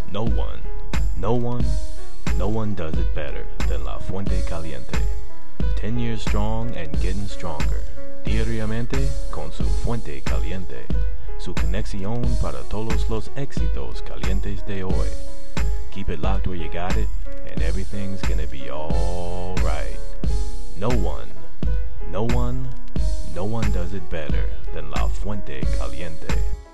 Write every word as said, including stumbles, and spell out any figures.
No one, no one, no one does it better than La Fuente Caliente. Ten years strong and getting stronger. Diariamente con su fuente caliente. Su conexión para todos los éxitos calientes de hoy. Keep it locked where you got it, and everything's gonna be alright. No one, no one, no one does it better than La Fuente Caliente.